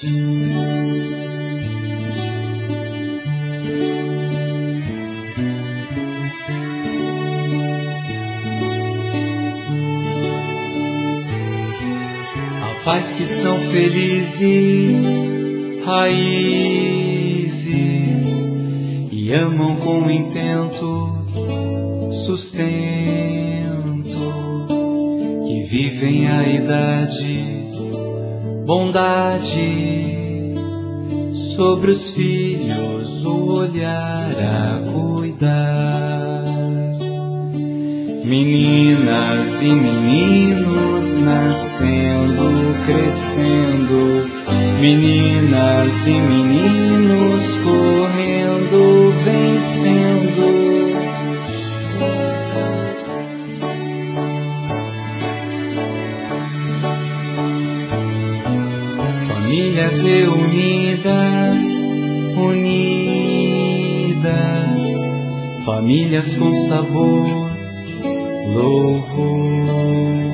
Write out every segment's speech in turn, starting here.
Pais que são felizes, raízes, e amam com intento, sustento, que vivem a idade, bondade, sobre os filhos o olhar a cuidar. Meninas e meninos nascendo, crescendo, meninas e meninos correndo, vencendo. Famílias reunidas, unidas, famílias com sabor, louvor,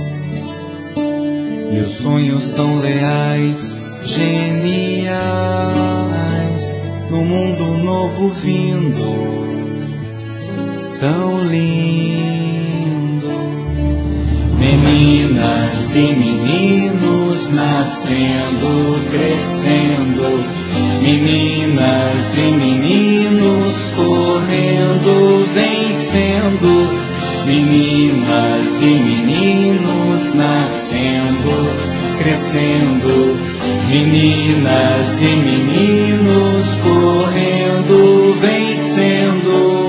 e os sonhos são leais, geniais, no mundo novo vindo, tão lindo. Meninas e meninos nascendo, crescendo, meninas e meninos correndo, vencendo. Meninas e meninos nascendo, crescendo, meninas e meninos correndo, vencendo.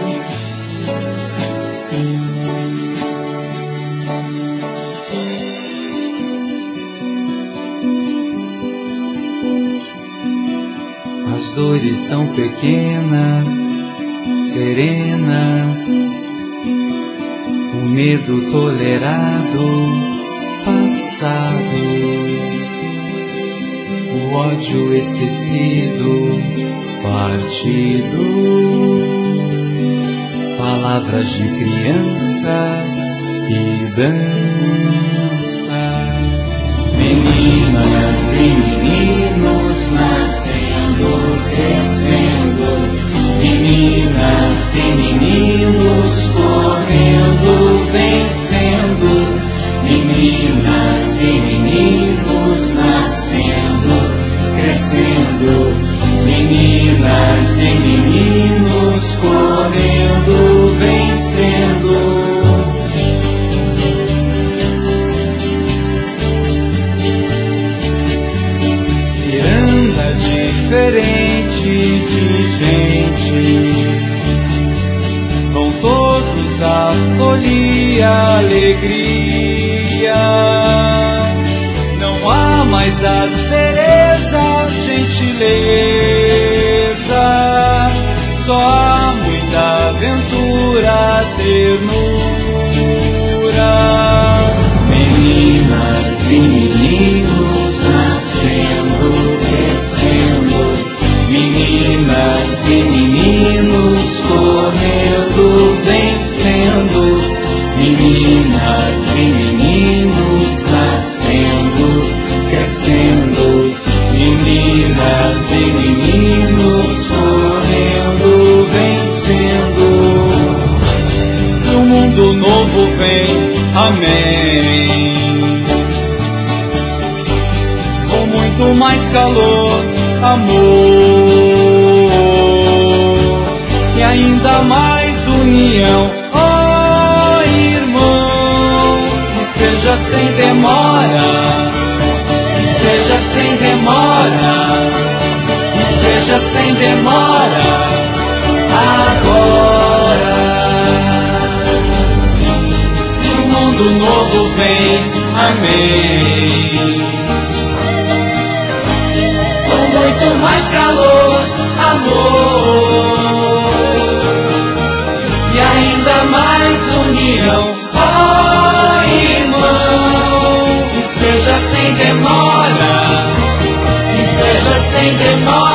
As dores são pequenas, serenas, o medo tolerado, passado, o ódio esquecido, partido, palavras de criança e dança. Meninas e meninos nascendo, crescendo, meninas e meninos correndo, vencendo, meninas e meninos nascendo, crescendo, meninas e meninos correndo, vencendo. Ciranda diferente de gente, com todos a folia, alegria. Não há mais aspereza, gentileza, só há muita aventura, ternura. Meninas e meninos nascendo, crescendo, meninas e meninos correndo, vencendo, meninas e meninos nascendo, crescendo, meninas e meninos correndo, vencendo. O mundo novo vem, amém, com muito mais calor, amor, e ainda mais união, oh irmão, e seja sem demora, e seja sem demora, e seja sem demora, agora. Um mundo novo vem, amém, muito mais calor, amor, e ainda mais união, oh irmão, e seja sem demora, e seja sem demora.